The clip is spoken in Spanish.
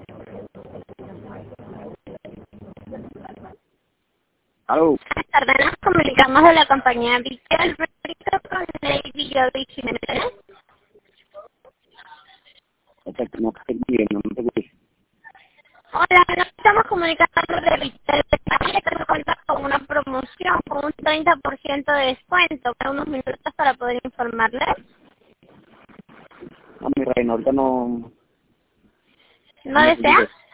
Aló. Buenas tardes, nos comunicamos de la compañía Vital con Lady Jody Jiménez. No estoy bien, no te escucho. Hola, nos estamos comunicando de Vital que nos cuenta con una promoción con un 30% de descuento. Para unos minutos para poder informarles. No, mi reina, ahorita no ¿No necesito. desea?